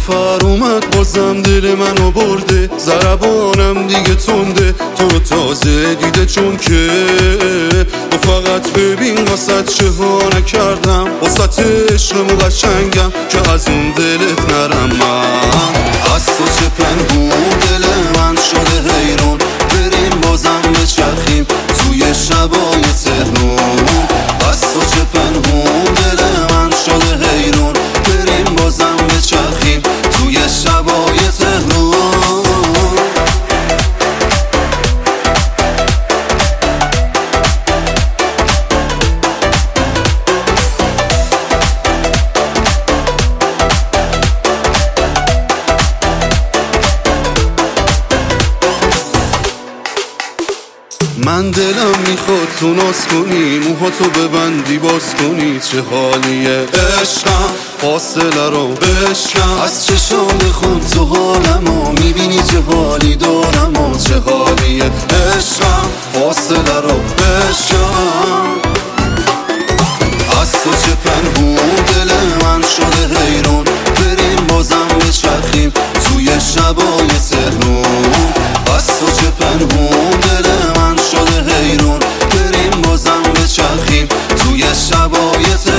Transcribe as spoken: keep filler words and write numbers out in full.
سفر اومد بازم دل منو برده، ضربانم دیگه تنده، تو تازه دیده چون که تو فقط ببین واسط چه ها نکردم، واسط عشقمو قشنگم که از اون دلت نرم. من از تو چه پنهون دل من شده حیرون، بریم بازم بچرخیم توی شبای تهرون. از تو چه پنهون دل من شده حیرون، بریم بازم بچرخیم توی شبای تهرون. من دلم میخواد تو ناز کنی، موهاتو ببندی باز کنی، چه حالیه عشقم فاصله رو بشکم، از چشام بخون تو حالمو، میبینی چه حالی دارم و چه حالیه عشقم فاصله رو بشکم. از تو چه پنهون دل من شده حیرون، بریم بازم بچرخیم توی شبای تهرون. از تو چه پنهون دل من شده حیرون، بریم بازم بچرخیم توی شبای تهرون.